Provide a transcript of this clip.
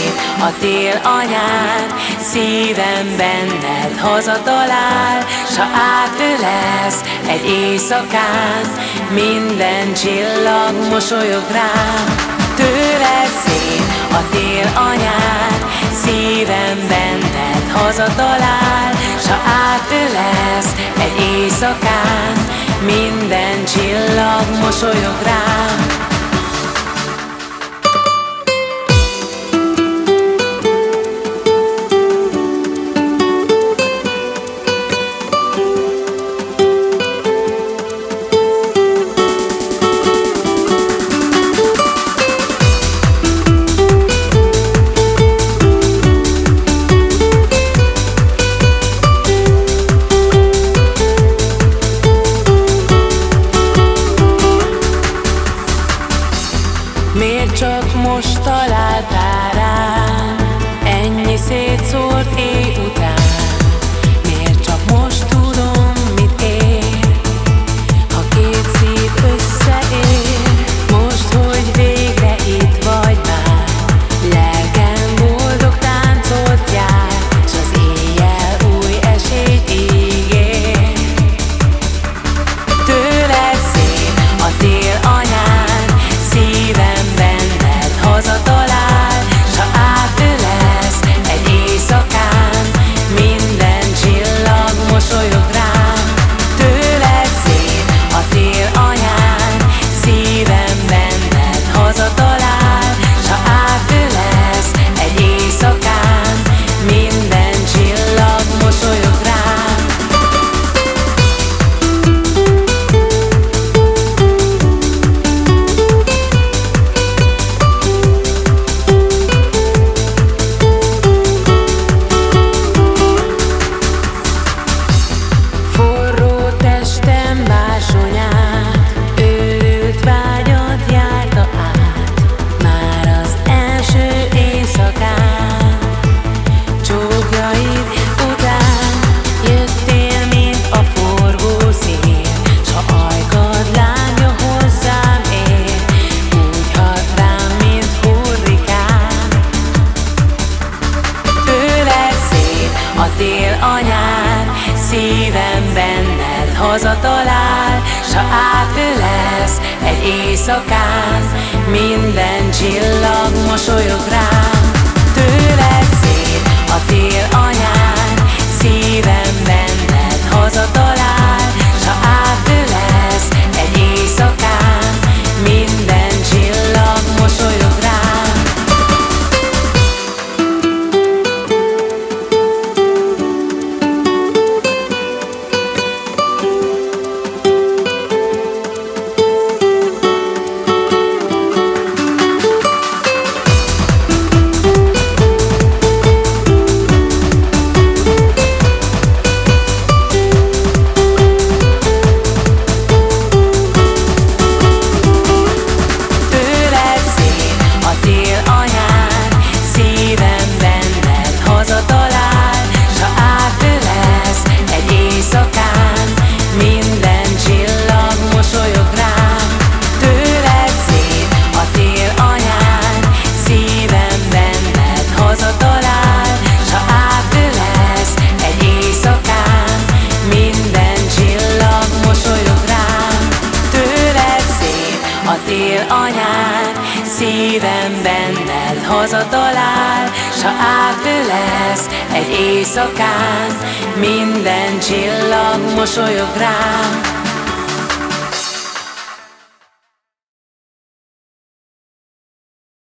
szép a tél anyán, szívem benned hazatalál, s ha átölelsz egy éjszakán, minden csillag mosolyog rám. Tőled szép a tél anyán, szívem benned hazatalál, s ha átölelsz egy éjszakán, minden csillag mosolyog rám. Miért csak most találtál rám, ennyi szétszórt éj után? Miért csak most tudom, mit ér, ha két szív összeér? Most, hogy végre itt vagy már, lelkem boldog táncot jár, s az éjjel új esélyt ígér. Tőled szép a tél anyán, szívem benned hazatalál, s ha átölelsz egy éjszakán, minden csillag mosolyog rám. Tőled szép a tél anyán, szívem benned hazatalál, s ha átölelsz egy éjszakán, minden csillag mosolyog rám. Forró testem bársonyát, őrült vágyat járta át, már az első éjszakán. Csókjaid után jöttél, mint a forgó szél, s ha ajkad lángja hozzám ér, úgy hat rám, mint hurrikán. Tőled szép a tél anyán, szívem benned hazatalál, s ha átölelsz egy éjszakán, minden csillag mosolyog rám. Tőled szép a tél anyán, szívem benned hazatalál, s ha átölelsz egy éjszakán, minden csillag mosolyog rám. Tőled szép a tél anyán, szívem benned hazatalál, s ha átölelsz egy éjszakán, minden csillag mosolyog rám. Tőled szép a tél anyán, szívem benned hazatalál, s ha átölelsz egy éjszakán, minden csillag mosolyog rám. Tőled szép a tél anyán, szívem benned hazatalál, s ha átölelsz egy éjszakán, minden csillag mosolyog rám.